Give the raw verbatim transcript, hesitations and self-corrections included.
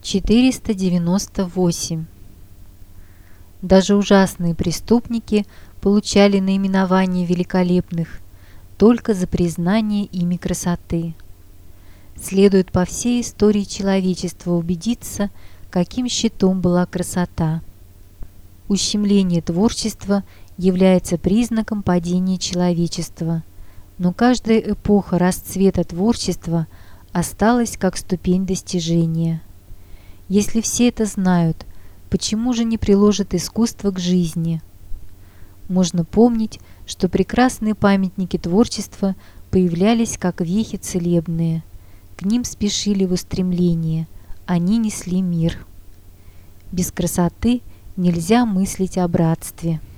четыреста девяносто восемь. Даже ужасные преступники получали наименование великолепных только за признание ими красоты. Следует по всей истории человечества убедиться, каким щитом была красота. Ущемление творчества является признаком падения человечества, но каждая эпоха расцвета творчества осталась как ступень достижения. Если все это знают, почему же не приложат искусство к жизни? Можно помнить, что прекрасные памятники творчества появлялись как вехи целебные. К ним спешили в устремлении, они несли мир. Без красоты нельзя мыслить о братстве.